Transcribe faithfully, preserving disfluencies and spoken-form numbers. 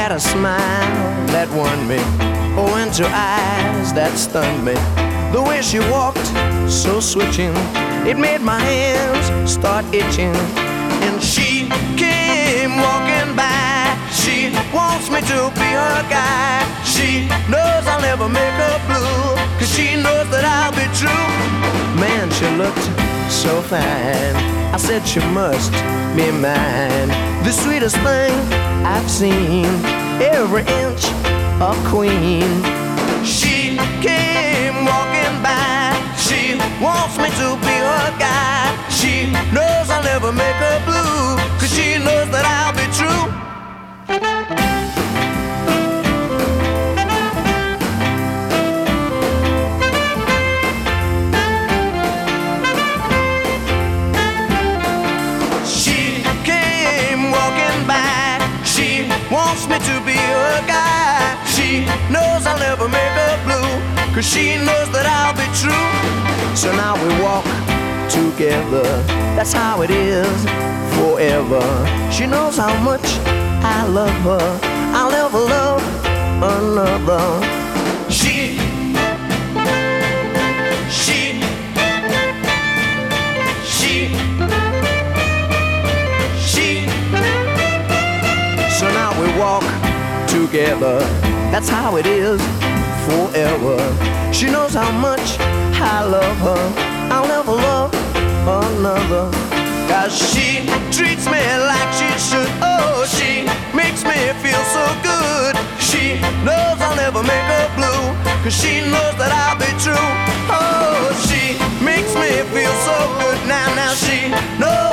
had a smile that won me, oh, and two eyes that stunned me. The way she walked, so switching, it made my hands start itching. And she came walking by, she wants me to be her guy. She knows I'll never make her blue, cause she knows that I'll be true. Man, she looked so fine, I said she must be mine. The sweetest thing I've seen, every inch a queen. She came walking by, she wants me to be her guy. She knows I'll never make her blue, cause she knows that I'll be true. She came walking by, she wants me to be her guy. She knows I'll never make her blue, cause she knows that I'll be true. So now we walk together, that's how it is forever. She knows how much I love her, I'll never love another. She, she, she, she. So now we walk together, that's how it is forever. She knows how much I love her, I'll never love another. Cause she treats me like she should, oh, she makes me feel so good. She knows I'll never make her blue, cause she knows that I'll be true. Oh, she makes me feel so good. Now, now she knows